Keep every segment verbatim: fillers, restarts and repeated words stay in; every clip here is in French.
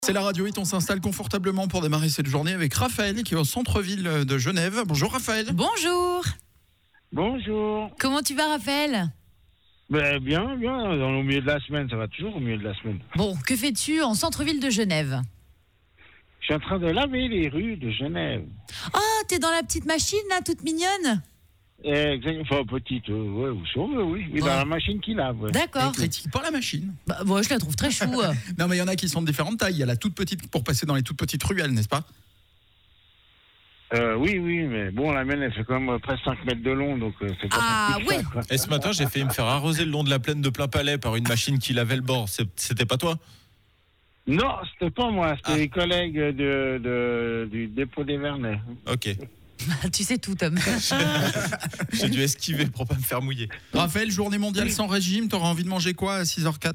C'est la Radio huit, on s'installe confortablement pour démarrer cette journée avec Raphaël qui est au centre-ville de Genève. Bonjour Raphaël. Bonjour. Bonjour. Comment tu vas Raphaël ? Ben, bien, bien. Dans le milieu de la semaine, ça va toujours au milieu de la semaine. Bon, que fais-tu en centre-ville de Genève ? Je suis en train de laver les rues de Genève. Oh, t'es dans la petite machine là, toute mignonne ? Exactement. Enfin, petite, euh, ouais, ou si on veut, oui. Mais Ouais. dans la machine qui lave. Ouais. D'accord. Et critique pas la machine. Bah, moi, je la trouve très chou. Non mais il y en a qui sont de différentes tailles. Il y a la toute petite pour passer dans les toutes petites ruelles, n'est-ce pas ? Euh, oui, oui, mais bon, la mienne, elle fait quand même presque cinq mètres de long, donc euh, c'est pas Ah, si que ça, ouais. quoi. Et ce matin, j'ai failli me faire arroser le long de la plaine de plein palais par une machine qui lavait le bord. C'est- C'était pas toi ? Non, c'était pas moi, c'était Ah. les collègues de, de, du dépôt des Vernets. Ok. Tu sais tout, Tom. J'ai dû esquiver pour pas me faire mouiller. Raphaël, journée mondiale Oui. sans régime, t'auras envie de manger quoi à six heures quatre ?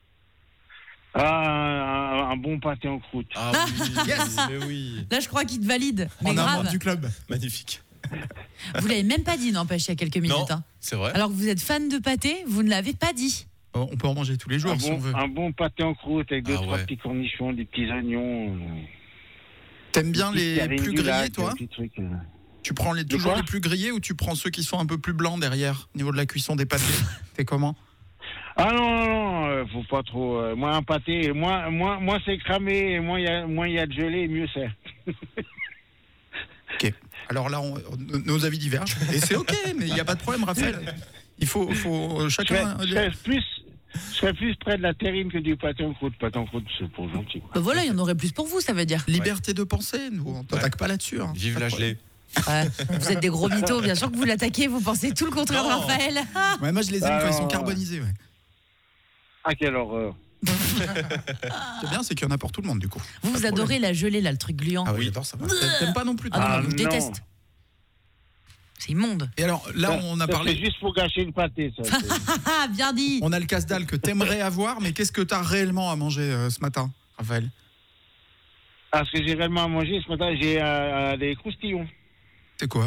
Ah, un, un bon pâté en croûte. Ah oui, Yes. mais oui. Là, je crois qu'il te valide. Mais En amont grave. du club. Magnifique. Vous l'avez même pas dit, n'empêche, il y a quelques minutes. Non, hein. c'est vrai. Alors que vous êtes fan de pâté, vous ne l'avez pas dit. Oh, on peut en manger tous les jours un, si on bon, veut. un bon pâté en croûte avec deux, Ah trois ouais. petits cornichons, des petits oignons. euh, T'aimes bien des petites les carines plus du grillés, lac, toi des petits trucs, euh. Tu prends les, De toujours quoi les plus grillés ou tu prends ceux qui sont un peu plus blancs derrière, au niveau de la cuisson des pâtés ? T'es comment ? Ah non, non, non, euh, faut pas trop. euh, moins un pâté, moins, moins, moins c'est cramé, et moins il y a, moins il y a de gelée, mieux c'est. Ok. Alors là, on- on- nos avis divergent. Et c'est ok, mais il n'y a pas de problème, Raphaël. Il faut, faut Je serais, chacun. je serais plus, je serais plus près de la terrine que du pâté en croûte. Pâté en croûte, c'est pour gentil. Quoi. Bah voilà, il y en aurait plus pour vous, ça veut dire. Liberté de penser, nous, on t'attaque pas là-dessus. hein. Vive Pas de la problème. gelée. Ouais, vous êtes des gros mythos, bien sûr que vous l'attaquez, vous pensez tout le contraire de Non. Raphaël. Ouais, moi, je les aime Ah, quand ils non, sont non. carbonisés. Ouais. Ah, quelle horreur. Ce qui est bien, c'est qu'il y en a pour tout le monde, du coup. Vous, Pas vous de adorez problème. la gelée, là, le truc gluant. Ah oui, Oui. j'adore ça. va. T'aimes t'aimes pas non plus Ah toi non, Ah, je non. déteste. C'est immonde. Et alors, là, on a Ça, parlé. C'est juste pour gâcher le pâté, ça. c'est- Ah, bien dit. On a le casse-dalle que t'aimerais avoir, mais qu'est-ce que t'as réellement à manger euh, ce matin, Raphaël ? Ah, ce que j'ai réellement à manger ce matin, j'ai euh, euh, des croustillons. C'est quoi ?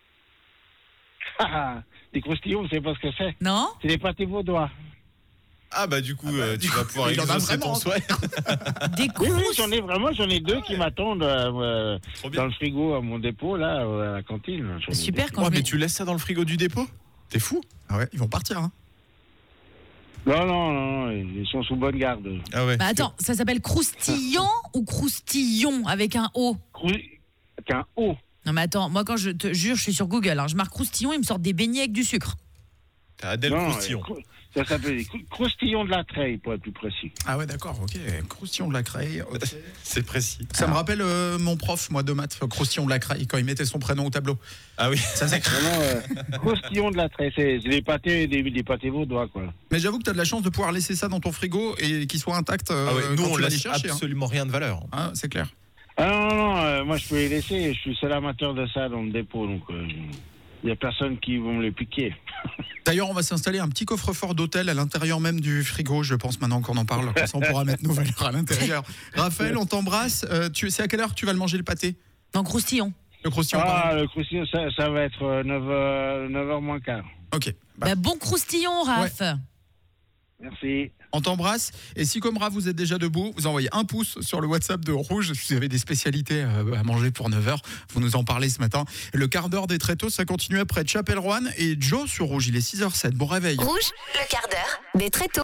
Des croustillons, vous savez pas ce que c'est? Non ? C'est des pâtés vaudois. Ah bah du coup, Ah bah, euh, du tu coup, vas pouvoir il en a exaucer vraiment. ton souhait. Des Oui, oui, crousses. j'en ai vraiment, j'en ai deux qui m'attendent euh, euh, Trop dans bien. le frigo à mon dépôt, là, euh, à la cantine. J'en ai Super deux. quand Ouais, je mais mets... tu laisses ça dans le frigo du dépôt ? T'es fou ? Ah ouais, ils vont partir. Hein. Non, non, non, ils sont sous bonne garde. Ah ouais. Bah attends, ça s'appelle croustillant ou croustillon avec un O ? Crou... Qu'un O. Non mais attends, moi quand je te jure, je suis sur Google, hein, je marque croustillon, ils me sortent des beignets avec du sucre. T'as Adèle Non, Croustillon. euh, crou- ça s'appelle des crou- croustillons de la treille, pour être plus précis. Ah ouais, d'accord, ok. Croustillon de la Creille. ok. C'est précis. Ça me rappelle euh, mon prof, moi, de maths, euh, Croustillon de la Creille, quand il mettait son prénom au tableau. Ah oui. Ça s'écrit. Vraiment, euh, croustillons de la treille, c'est c'est des pâtés, des, des pâtés vaudois, quoi. Mais j'avoue que tu as de la chance de pouvoir laisser ça dans ton frigo et qu'il soit intact euh, Ah ouais, nous quand on tu vas les laisse chercher. hein. absolument rien de valeur. Hein, c'est clair. Ah non, non, non, euh, moi je peux les laisser, je suis seul amateur de ça dans le dépôt, donc il n'y a personne qui va me les piquer. D'ailleurs, on va s'installer un petit coffre-fort d'hôtel à l'intérieur même du frigo, je pense, maintenant qu'on en parle. Comme ça, on pourra mettre nos valeurs à l'intérieur. Raphaël, on t'embrasse. Euh, tu sais à quelle heure tu vas le manger, le pâté ? Non, croustillon. Le croustillon, Ah, pardon. le croustillon, ça, ça va être euh, neuf heures moins quart. Ok. Bah, Bah bon croustillon, Raph. Merci. on t'embrasse. Et si, comme Raph, vous êtes déjà debout, vous envoyez un pouce sur le WhatsApp de Rouge. Si vous avez des spécialités euh, à manger pour neuf heures, vous nous en parlez ce matin. Le quart d'heure des Trétos, ça continue après Chapelle Rouen et Joe sur Rouge. Il est six heures zéro sept. Bon réveil. Rouge, le quart d'heure des Trétos.